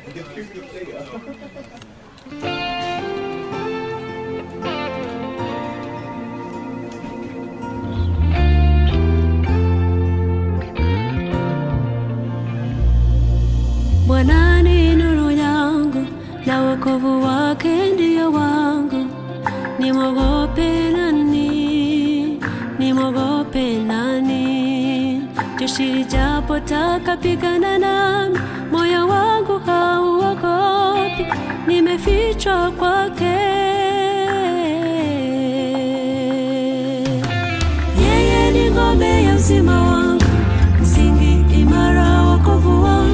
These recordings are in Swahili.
Bwana ni nuru yangu na wokovu wake ndio wangu, nimwogope nani? Nimwogope nani? Jeshi lijapotaka pigana nami, moyo wangu hauogopi, nimefichwa kwake. Yeye ni ngome ya uzima wangu, msingi imara wokovu wangu.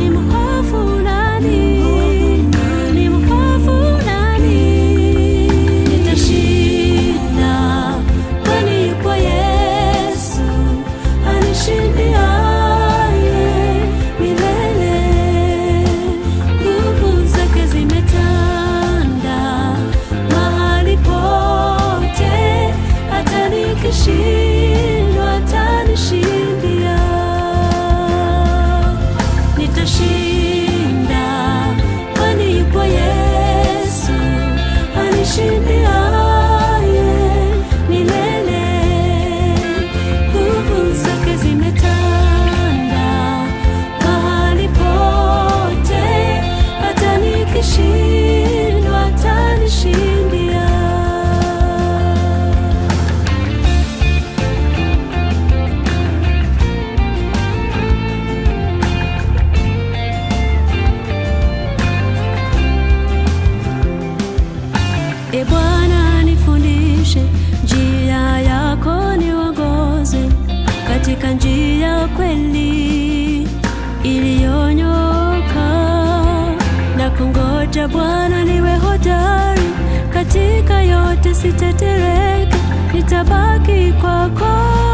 E Bwana nifundishe njia yako, niongoze katika njia kweli iliyonyoka. Na kungoja Bwana niwe hodari, katika yote sitetereke, nitabaki kwako.